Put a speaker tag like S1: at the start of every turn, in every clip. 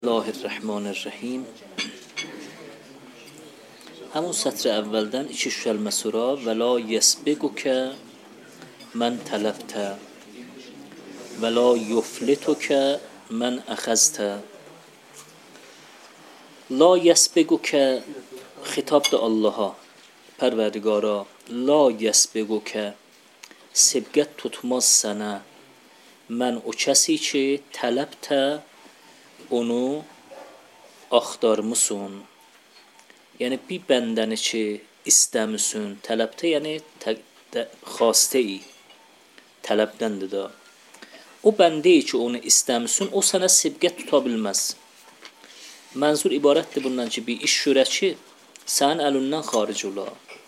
S1: Bismillahirrahmanirrahim. Həmin sətrə əvvəldən iki şüşəlmə sura və la yəsbiqukə mən tələbtə və la yuflitukə mən əxəztə. La yəsbiqukə xitabdır Allaha, Pərverdigara. La yəsbiqukə sibqət tutmaz sənə. Mən o kəsi ki tələbtə onu axtarmısın. Yəni bir bəndəni ki istəmisin, tələbtə yəni xastəyi, tələbdəndir da. O bəndəyi ki onu istəmisin, o sənə sibqət tuta bilməz. Mənzur ibarətdir bundan ki bir iş görə ki sənin əlindən xaric ola.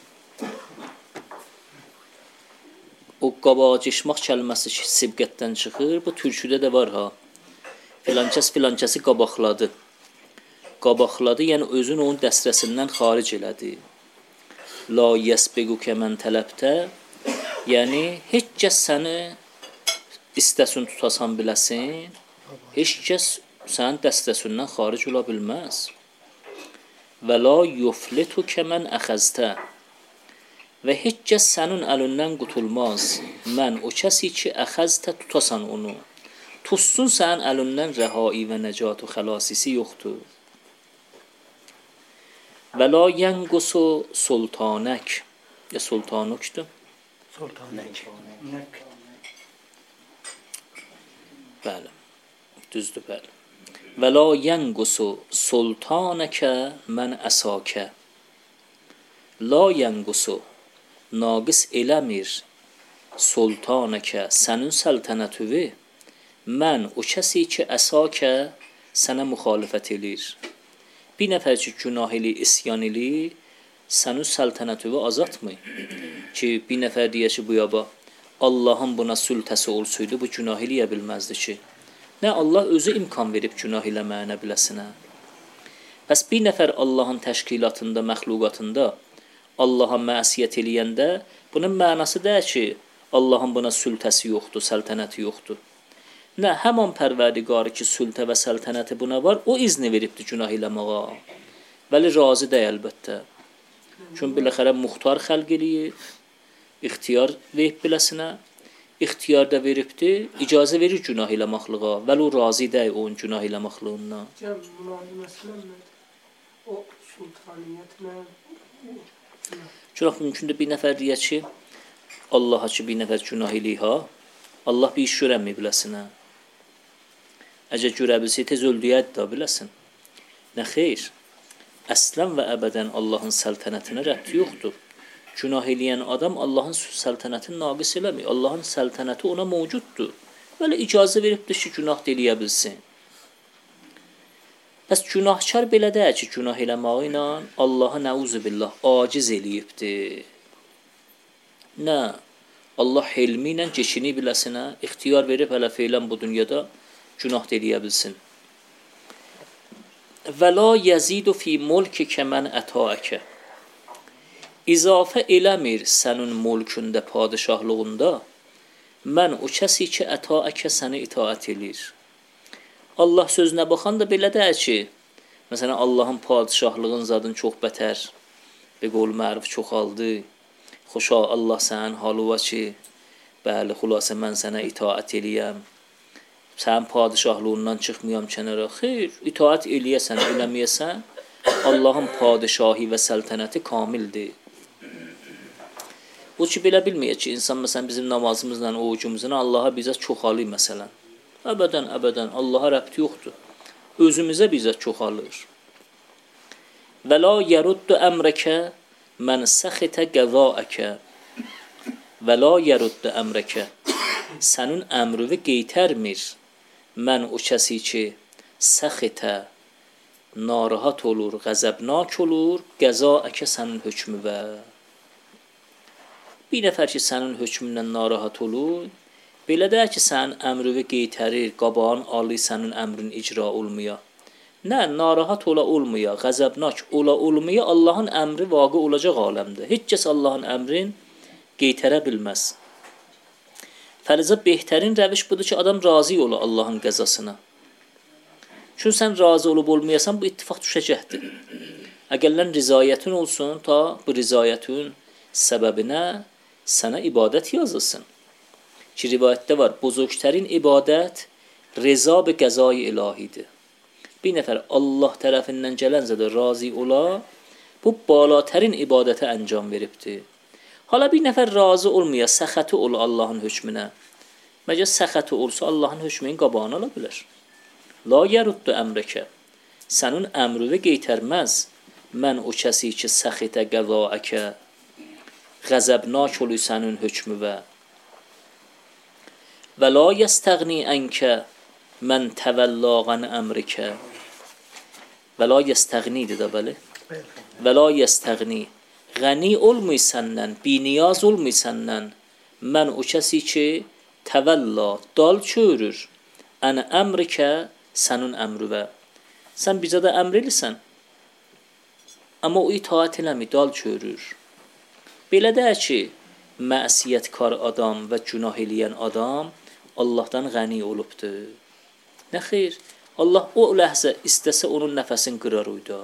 S1: O qabaqlaşmaq kəlməsi ki sibqətdən çıxır, bu türküdə də var ha. Filankəs filankəsi qabaqladı. Qabaqladı, yəni özünü onun dəstəsindən xaric elədi. La yəsbiqukə mən tələbtə, yəni heç kəs səni istəsin tutasan biləsin, heç kəs sənin dəstəsindən xaric ola bilməz. Və la yuflitukə mən əxəztə, və heç kəs sənin əlindən qutulmaz. Mən o kəsi ki əxəztə tutasan onu. Tutsun sənin əlindən rəhai və nəcat və xəlasisi yoxdur. Və la yənqusu sultanək, ya sultanukdur?
S2: Sultanək.
S1: Bəli, düzdür, bəli. Və la yənqusu sultanəkə mən əsakə. La yənqusu, naqis eləmir sultanəkə, sənin səltənətüvi. Mən o kəsi ki əsakə sənə müxalifət edir. Bir nəfər ki günah eli, isyan eli, sənin səltənətüvi azatmı? Ki bir nəfər deyə ki bu yaba, Allahın buna sültəsi olsaydı bu günah eləyə bilməzdi ki. Nə Allah özü imkan verib günah eləməyənə biləsinə. Bəs bir nəfər Allahın təşkilatında, məxluqatında Allaha məsiyət eləyəndə bunun mənası deyil ki Allahın buna sültəsi yoxdur, səltənəti yoxdur. Nə, həman Pərverdigarı ki sültə və səltənəti buna var, o izni veribdir günah eləməğa. Vəli razı deyil əlbəttə. Çünki biləxərə muxtar xəlq eləyib, ixtiyar verib biləsinə, ixtiyar da veribdir, icazə verir günah eləməklığa. Vəli o razı deyil onun günah eləməkliğindən.
S2: O sultaniyyət nə?
S1: Çox mümkündür bir nəfər deyə ki, Allaha ki bir nəfər günah eləyir ha, Allah bir iş görənməyib biləsinə. Əgər görə bilsə, tez öldüyədir da biləsin. Nə xeyr, əslən və əbədən Allahın səltənətinə rəbti yoxdur. Günah eləyən adam Allahın səltənətini naqis eləmir. Allahın səltənəti ona mövcuddur. Belə icazə veribdir ki, günah eləyə bilsin. Bəs günahkar belə deyək ki, günah eləməyi ilə Allah'a nəuzubillah aciz eləyibdir. Nə? Allah helmi ilə keçini biləsinə, ixtiyar verib hələ feylən bu dünyada günah eləyə bilsin. Və la yəzidu fi mulkikə mən ətaəkə. İzafə eləmir sənin mülkündə, padişahlığında, mən o kəsi ki ətaəkə səni itaət elir. Allah sözünə baxan da belə deyir ki, məsələn Allahın padişahlığın zadın çox bətər, bir qol məruf çoxaldı, xoşa Allah sənin halıva ki, bəli xülasə mən sənə itaət eləyəm. Sənin padişahlığından çıxmayam kənara. Xeyr, itaət eləyəsən, eləməyəsən, Allahın padişahı və səltənəti kamildir. O ki, belə bilməyək ki, insan məsələn bizim namazımızla, orucumuzla Allaha bizə çoxalır məsələn. Əbədən, əbədən, Allaha rəbti yoxdur. Özümüzə bizə çoxalır. Və la yəruddu əmrəkə mən səxitə qəzaəkə. Və la yəruddu əmrəkə. Sənin əmrüvi qeytərmir. Mən o kəsi ki səxitə narahat olur, qəzəbnak olur, qəzaəkə sənin hökmüvə. Bir nəfər ki sənin hökmündən narahat olur, belə deyək ki sənin əmrüvi qeytərir, qabağın alır sənin əmrin icra olmaya. Nə, narahat ola olmaya, qəzəbnak ola olmaya Allahın əmri vaqe olacaq aləmdə. Heç kəs Allahın əmrin qeytərə bilməz. Fərizə behtarin rəviş budur ki, adam razı ola Allahın qəzasına. Çünki sən razı olub olmayasan, bu ittifaq düşəcəkdir. Əgərlən rizayətin olsun, ta bu rizayətin səbəbinə sənə ibadət yazılsın. Ki, rivayətdə var, buzurgtərin ibadət reza bi qəzai ilahidir. Bir nəfər Allah tərəfindən gələn zədə razı ola, bu balatərin ibadətə əncam veribdir. Hala bir nəfər razı olmaya, səxəti ol Allahın hökmünə. Məgər səxəti olsa Allahın hökmünün qabağını ala bilər. La yəruddu əmrəkə. Sənin əmrüvə qeytərməz. Mən o kəsi ki, səxitə qəzaəkə. Qəzəbnak olu sənin hökmüvə. Və la yəstəğni ənkə. Mən təvəllağən əmrikə. Və la yəstəğnidir da bəli. Və la yəstəğni. Ғəni olmuy səndən, biniyaz olmuy səndən. Mən o kəsi ki, təvəlla, dal çörür. Ən əmrikə, sənin əmrüvə. Sən bizə də əmr elisən. Amma o itaət eləmi, dal çörür. Belə də ki, məsiyyətkar adam və günah eləyən adam Allahdan ғəni olubdur. Nə xeyr? Allah o ləhzə istəsə onun nəfəsini qırar uyda.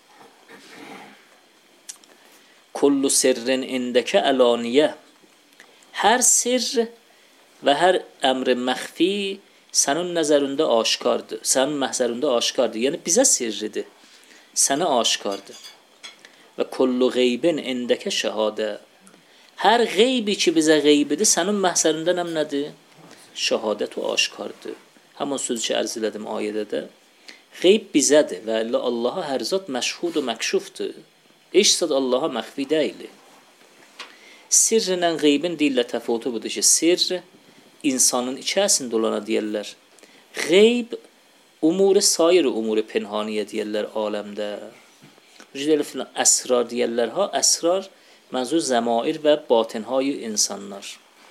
S1: Kullu sirrin indəkə əlaniyə. Hər sirr və hər əmr məxfi sənin nəzərində aşkardır. Sənin məhzərində aşkardır. Yəni bizə sirridir. Sənə aşkardır. Və kullu qeybin indəkə şəhadə. Hər qeybi ki bizə qeybidir, sənin məhzərində nədir? Şəhadət o aşkardır. Həmin sözü ki ərz elədim ayədə də. Qeyb bizədir və Allaha hər zat məşhud və məkşufdur. Heç zat Allaha məxfi deyil. Sirrlə qeybin dillə təfavütü budur ki, sirr insanın içərisində olana deyirlər. Qeyb umur sair umur pinhaniyə deyirlər aləmdə. Əsrar deyirlər ha, əsrar mənzur zəmair və batinhay insanlar.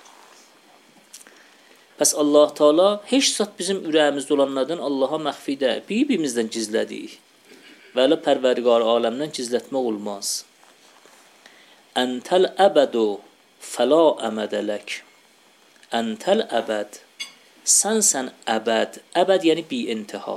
S1: Pəs Allah Teala heç zat bizim ürəyimizdə olanlardan Allaha məxfi deyil. Bir-birimizdən gizlədik. Və elə pərvərdigar aləmdən gizlətmək olmaz. Əntəl əbədu fəla əmədələk. Əntəl əbəd. Sən əbəd. Əbəd yəni bi-intiha.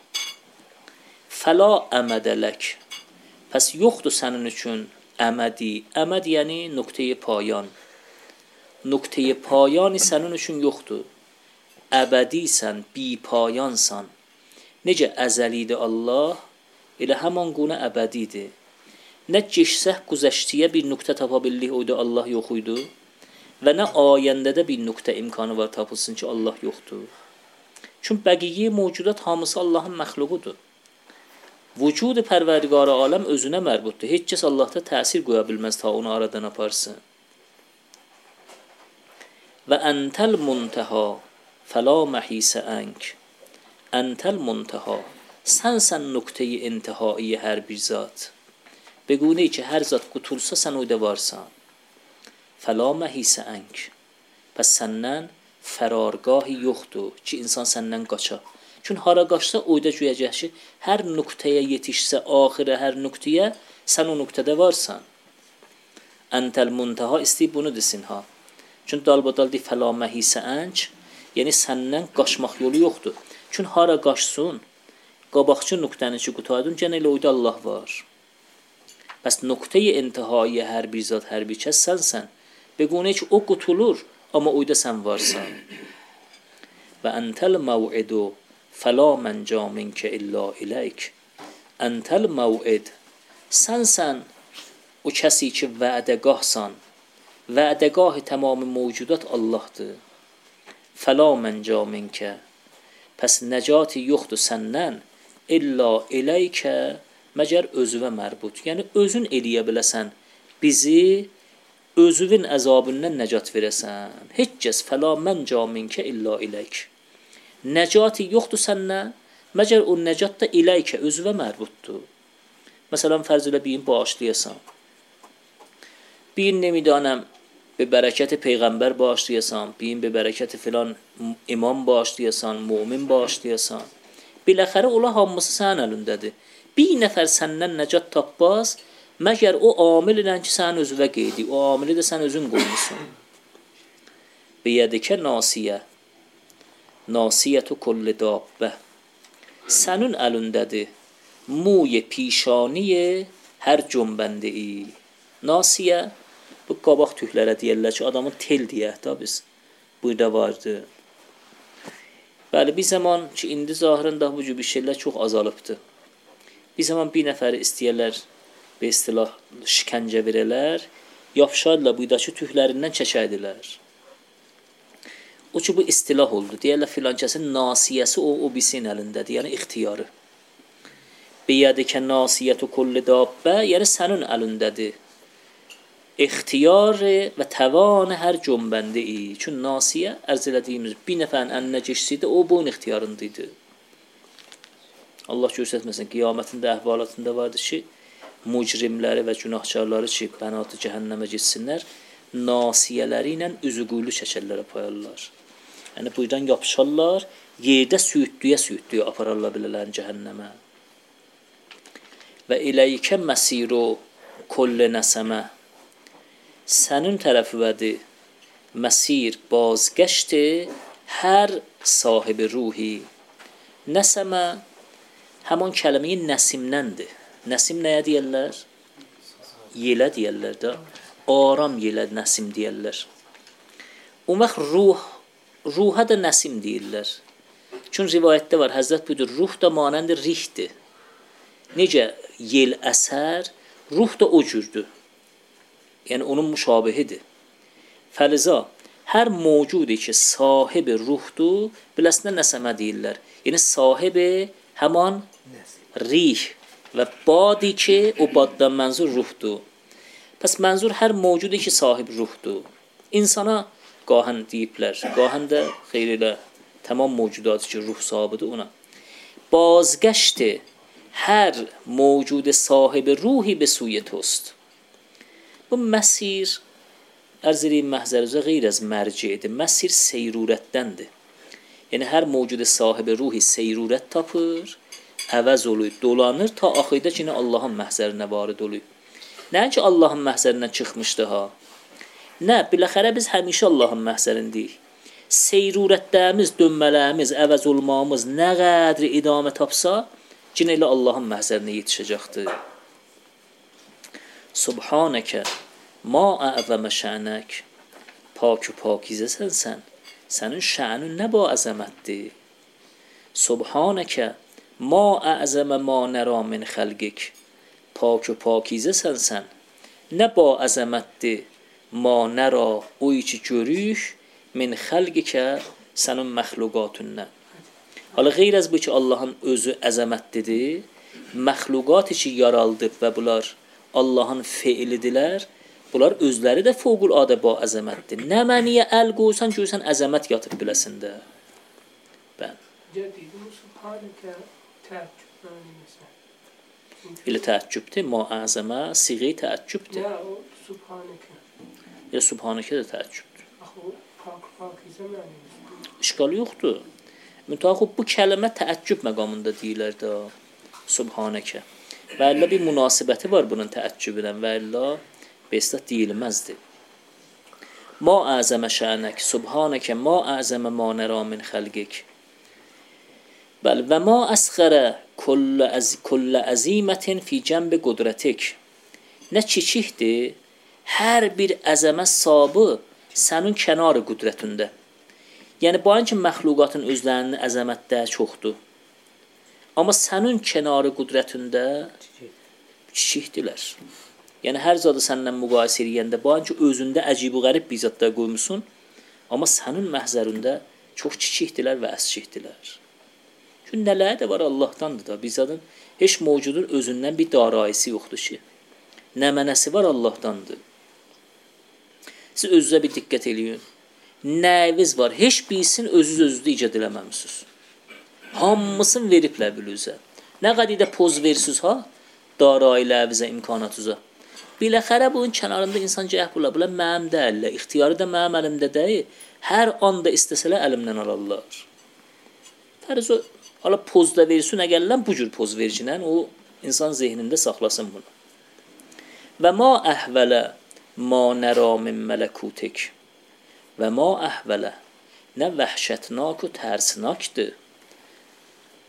S1: Fəla əmədələk. Pəs yoxdur sənin üçün əmədi. Əməd yəni nöqtəyi payan. Nöqtəyi payani sənin üçün yoxdur. Əbədisən, bi payansan. Necə əzəlidir Allah? Elə həman quna əbədidir. Nə geçsək güzəştiyə bir nöqtə tapa bildik, oyda Allah yox idi. Və nə ayəndədə bir nöqtə imkanı var tapılsın ki, Allah yoxdur. Çünki bəqiyyə mövcudat hamısı Allahın məxluqudur. Vücud pərverdigar aləm özünə mərbutdur. Heç kəs Allahda təsir qoya bilməz ta onu aradan aparsın. Və əntəl muntəha fəla məhisə ənk. Əntəl muntəha. Sən nöqtəyi intihaiyə hər bir zat. Bequne ki, hər zat qutulsa sən oyda varsan. Fəla məhisə ənk. Pəs səndən fərargahı yoxdur ki, insan səndən qaça. Çünki hara qaçsa oyda güyəcək ki, hər nöqtəyə yetişsə, axirə hər nöqtəyə sən o nöqtədə varsan. Əntəl muntaha istəyib bunu desin ha. Çünki dalbadal deyil fəla məhisə ənk, yəni səndən qaçmaq yolu yoxdur. Çünki hara qaçsın, qabaqçı nöqtəni ki qutaydın, gənə elə oyda Allah var. Bəs nöqtəyi intihaiyə hər bir zat, hər bir kəs sənsən. Bequne ki, o qutulur, amma oyda sən varsan. Və əntəl məv'idu fəla mənca minkə illa iləyk. Əntəl məv'id. Sənsən o kəsi ki vədəgahsan. Vədəgahı tamamı mövcudat Allahdır. Fəla mənca minkə. Pəs nəcati yoxdur səndən. İlla eləykə məgər özüvə mərbut. Yəni özün eləyə biləsən. Bizi özüvün əzabından nəcat verəsən. Heç kəs fəla mənca minkə illa eləyk. Nəcati yoxdur səndən. Məgər o nəcat da eləykə özüvə mərbutdur. Məsələn fərz elə biyin bağışlayasan. Biyin nemidanəm be bərəkəti peyğəmbər bağışlayasan. Biyin be bərəkəti filan imam bağışlayasan. Mümin bağışlayasan. Biləxəri ola hamısı sənin əlindədir. Bir nəfər səndən nəcat tapmaz, məgər o amil ilə ki sən özüvə qeydi, o amili də sən özün qoymusun. Biyədikə nasiyə. Nasiyyətu kulli dabbə. Sənin əlindədir موی پیشانی hər cönbəndə nasiyə. Bu qabaq tüklərə deyirlər ki, adamın tel deyək da biz. Burada vardı. Bəli, bir zaman ki, indi zahirən daha bu cür bir şeylər çox azalıbdır. Bir zaman bir nəfəri istəyərlər, bir istilah şikəncə verələr, yapışarlar buydakı tüklərindən çəkəydilər. O ki, bu istilah oldu. Deyərlər filan kəsin nasiyəsi o birisinin əlindədir, yəni ixtiyarı. Biyədikə nasiyyətu kulli dabbə, yəni sənin əlindədir. İxtiyarı və təvanı hər cönbəndə Çünki nasiyə, ərz elədiyimiz bir nəfərin əlinə geçsəydi, o bunun ixtiyarındaydı. Allah göstərməsin, qiyamətində əhvalatında vardı ki, mücrimləri və günahkarları ki, bənatı cəhənnəmə geçsinlər, nasiyələri ilə üzüquylu şəkəllərə payarlar. Yəni, buradan yapışarlar, yerdə süyütlüyə apararlar bilələrin cəhənnəmə. Və iləykə məsiru kulli nəsəmə, sənin tərəfivədir məsir bazgəşti hər sahibi ruhi. Nəsəmə həman kəlməyi nəsimdəndir. Nəsim nəyə deyərlər? Yelə deyərlər də. Aram yelə nəsim deyərlər. O vaxt ruha da nəsim deyirlər. Çünki rivayətdə var, Həzrət budur, ruh da manəndə rihdir. Necə yel əsər, ruh da o cürdür. Yəni, onun müşabihidir. Fəliza, hər mövcudi ki, sahibi ruhdur, biləsinə nəsəmə deyirlər. Yəni, sahibi həman rih və badi ki, o baddan mənzur ruhdur. Pəs mənzur hər mövcudi ki, sahib ruhdur. İnsana qahən deyiblər, qahən də xeyr elə tamam mövcudatı ki, ruh sahibidir ona. Bazgəşti hər mövcudi sahibi ruhi be suyi tost. Bu məsir, ərz edeyim məhzərizə qeyr az mərcidir. Məsir seyrurətdəndir. Yəni, hər mövcudi sahibi ruhi seyrurət tapır, əvəz oluyub, dolanır, ta axıyda ki, Allahın məhzərinə varid oluyub. Nə ki, Allahın məhzərindən çıxmışdı ha? Nə, biləxərə biz həmişə Allahın məhzərindəyik. Seyrurətlərimiz, dönmələrimiz, əvəz olmağımız nə qədri idamə tapsa, cinə ilə Allahın məhzərinə yetişəcəkdir. Subhanəkə, ma əzəmə şənək, pakü pakizəsən sən, sənin şənün nə bu əzəmətdir? Subhanəkə, ma əzəmə ma nərə min xəlqik, pakü pakizəsən sən, nə bu əzəmətdir? Ma nərə, o ki görük, min xəlqikə, sənin məxluqatündən. Hala qeyr az bu ki, Allahın özü əzəmətlidir, məxluqatı ki yaraldıb və bunlar Allahın feilidirlər, bunlar özləri də fövqüladə bu əzəmətdir. Nə məniyə əl qoysan, görsən əzəmət yatıb biləsində. Bən. Elə təəccübdir, ma əzəmə, siği təəccübdir.
S2: Ya, o subhanəkə.
S1: Elə subhanəkə də təəccübdir.
S2: Axı, o pakizə mənimizdir.
S1: İşqal yoxdur. Mütəxib bu kəlmə təəccüb məqamında deyilər də, subhanəkə. Və əllə bir münasibəti var bunun təəccübündən və əllə bestat deyilməzdir. Ma əzəmə şənək, subhanəkə, ma əzəmə ma nərə min xəlqik. Bəli, və ma əsxərə kullə əzimətin fi cəmbi qudrətik. Nə kiçikdir, hər bir əzəmət sabı sənin kənarı qudrətində. Yəni, bu ki, məxluqatın özlərinin əzəmətdə çoxdur. Amma sənin kənarı qudrətində kiçikdirlər. Yəni, hər zadı səndən müqayisə edəndə, bu ki, özündə əcib-i qərib bir zadda qoymuşsun, amma sənin məhzərində çox kiçikdirlər və əskikdirlər. Çünki nələr də var Allahdandır da, bir zadın heç mövcudun özündən bir darayisi yoxdur ki. Nə mənəsi var Allahdandır. Siz özünüzə bir diqqət eləyin. Nəviz var, heç birisini özünüzdə icad eləməmişsiniz. Hamısını veriblər bilüzə. Nə qədiydə poz versiniz ha? Darailəvizə, imkanatüzə. Biləxərə bunun kənarında insan cəhb bula mənim dəyərlə, ixtiyarı da mənim əlimdə deyil. Hər anda istəsələ əlimdən alarlar. Fərz o, ala pozda versin, əgərlən bu cür poz vercinən, o insan zehnində saxlasın bunu. Və ma əhvələ ma nərə min mələkutik. Və ma əhvələ, nə vəhşətnak və tərsnakdır.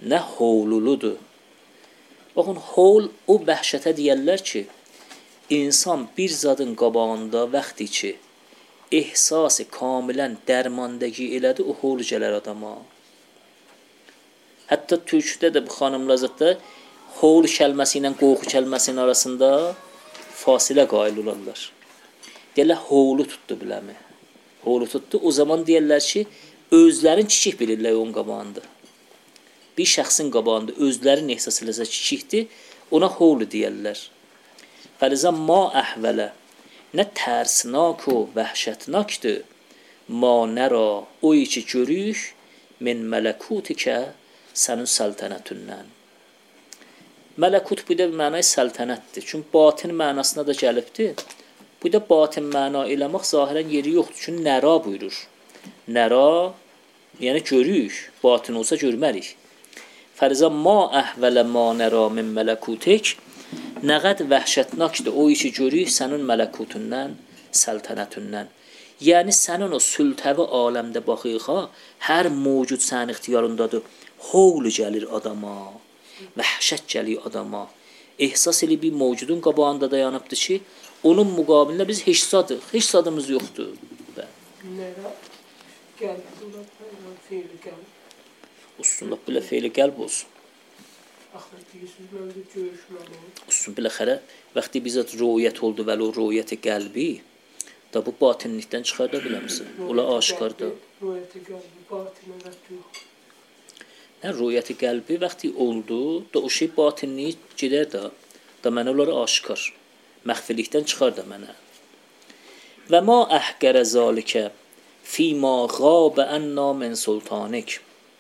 S1: nə hovluludur. Baxın, hovl o vəhşətə deyərlər ki, insan bir zadın qabağında vaxtı ki, ehsası kamilən dərmandəgi elədi, o hovl gələr adama. Hətta türkdə də bu xanımlar zətdə hovl kəlməsi ilə qorxu kəlməsinin arasında fasilə qail olarlar. Deyərlər, hovlu tutdu biləmi? Hovlu tutdu. O zaman deyərlər ki, özlərin kiçik bilirlər onun qabağında. Bir şəxsin qabağında özlərin ehsas eləsə kiçikdir, ona hovlu deyərlər. Fərizə ma əhvələ, nə tərsnak o vəhşətnakdır, ma nəra, o içi görük, min mələkutikə, sənin səltənətündən. Mələkut bu da mənay səltənətdir. Çünki batin mənasına da gəlibdir. Bu da batin məna eləmək zahirən yeri yoxdur. Çünki nəra buyurur. Nəra, yəni görük. Batin olsa görmərik. Fərizə ma əhvələ ma nəra min mələkutik, nə qəd vəhşətnakdır. O işi görük sənin mələkutundan, səltənətündən. Yəni sənin o sültəvi aləmdə baxıqa, hər mövcud sənin ixtiyarındadır. Hovlu gəlir adama, vəhşət gəlir adama. Ehsas elə bir mövcudun qabağında dayanıbdır ki, onun müqabilində biz heç zadıq, heç zadımız yoxdur.
S2: Nərə qəlb, feyli qəlb.
S1: Üstünlük belə feyli qəlb olsun.
S2: Axır deyirsiniz, mən də görüşməliyim.
S1: Üstün belə xərə, vaxtı bizə rüyət oldu və o rüyəti qəlbi, da bu batinlikdən çıxarda biləmsin. Ola aşiqarda.
S2: Rüyəti qəlbi, batinə vəqt yox.
S1: Rüyəti qəlbi vaxtı oldu, da o şey batinliyi gedər da mənə onları aşikar. Məxfilikdən çıxar da mənə. Və ma əhqərə zalikə fîmə qâbə ənna min sultanik.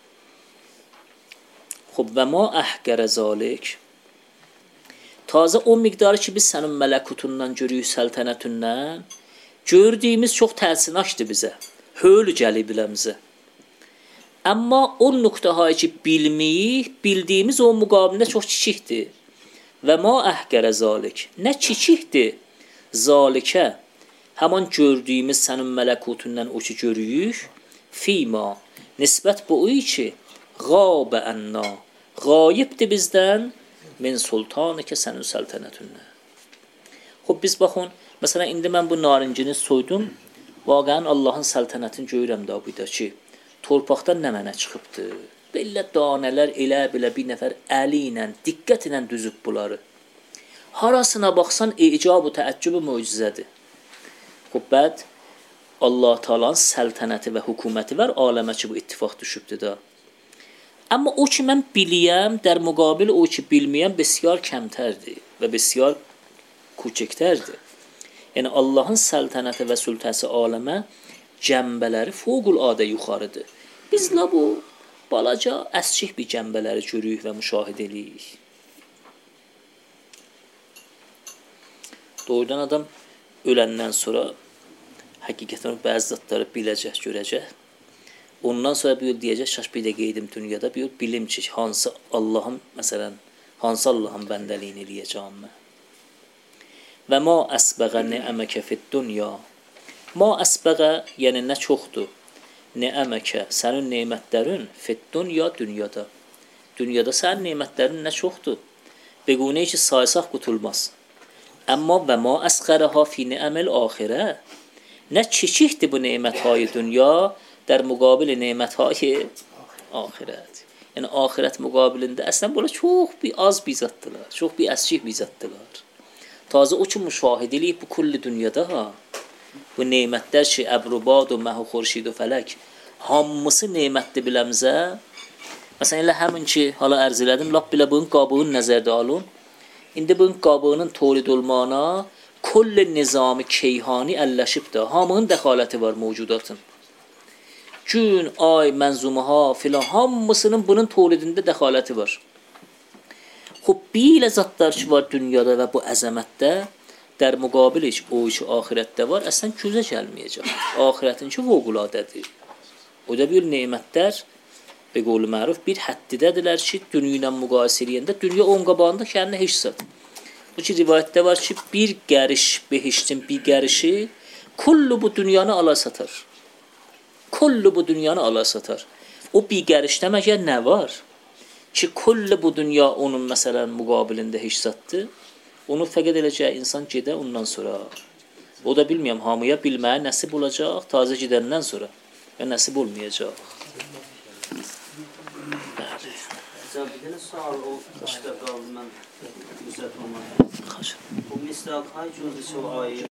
S1: Xub və ma əhqərə zalik. Tazə o miqdarı ki, biz sənin mələkutundan görüyük, səltənətindən, gördüyümüz çox təsirnaşdır bizə. Höl gəlir biləmizə. Amma o nöqtəhayı ki, bilməyik, bildiyimiz o müqabilində çox kiçikdir. Və ma əhqərə zalik. Nə kiçikdir? Zalikə, həman gördüyümüz sənin mələkutundan o ki görüyük, fîmə, nisbət bu o ki, qâbə ənna, qayibdir bizdən, min sultanikə sənin səltənətindən. Xub, biz baxın, məsələn, indi mən bu narincini soydum, vaqəən Allahın səltənətini görürəm da bu da ki, torpaqdan nə mənə çıxıbdır. Belə danələr elə belə bir nəfər əli ilə, diqqət ilə düzüb bunları. Harasına baxsan, icab-ı təəccüb-ü möcüzədir. Xubbəd, Allah Taala'nın səltənəti və hökuməti var, aləmə ki, bu ittifaq düşübdür da. Amma o ki, mən biliyəm, der müqabil o ki, bilməyəm, besyar kəmtərdir və besyar küçüktərdir. Yəni, Allahın səltənəti və sültəsi aləmə cəmbələri fövqüladə yuxarıdır. Biz la bu balaca, əskik bir cəmbələri görürük və müşahidə edirik. Doğrudan adam öləndən sonra həqiqətən bəzi zatları biləcək, görəcək. Ondan sonra bir yol deyəcək, şaş bir də qeydim dünyada, bir yol bilim ki, hansı Allahın, məsələn, hansı Allahın bəndəliyini eləyəcəm mən. Və ma əsbəqə ni'əməkə fid dünya. Ma əsbəqə, yəni nə çoxdur? Ni'əməkə, sənin neymətlərin fid dünya, dünyada. Dünyada sənin neymətlərin nə çoxdur? Bequnə ki, saysaq qutulmaz. Amma və ma əsqərəha fi ni'əməl axirə. Nə kiçikdir bu neyməthay dünya, در مقابل نعمتهای آخرت. Yəni axirət müqabilində əslən belə çox bir az bizatdılar, çox bir əskik bizatdılar. Tazə o ki müşahidə eləyib bu kulli dünyada ha. Bu nemətlər ki, əbrubad və məhu xurşid və fələk hamısı nemətdir biləmizə. Məsələn elə həmin ki, hala ərz elədim, lap belə bunun qabığını nəzərdə alın. İndi bunun qabığının tolid olmağına kulli nizami keyhani əlləşibdir. Hamının dəxaləti var mövcudatın. Gün, ay, mənzumaha filan hamısının bunun tolidində dəxaləti var. Xub, bilə zatlar ki var dünyada və bu əzəmətdə در müqabiliş o işi axirətdə var, əslən gözə gəlməyəcək. Axirətin ki fövqüladədir. O da bir nemətlər be qol məruf bir həddidədirlər ki, dünya ilə müqayisə edəndə dünya onun qabağında kəndə heç zat. Bu ki rivayətdə var ki, bir gəriş behiştin bir gərişi kullu bu dünyanı ala satar. Kullu bu dünyanı ala satar. O bir gərişdə məgər nə var? ki kulli bu dünya onun məsələn müqabilində heç zatdır. Onu fəqət eləcək insan gedə ondan sonra. O da bilmirəm hamıya bilməyə nəsib olacaq, tazə gedəndən sonra. Və nəsib olmayacaq.
S3: Bir dənə sual o işte qaldı mən düzəltməm. Bu misal hay cüzü o ayı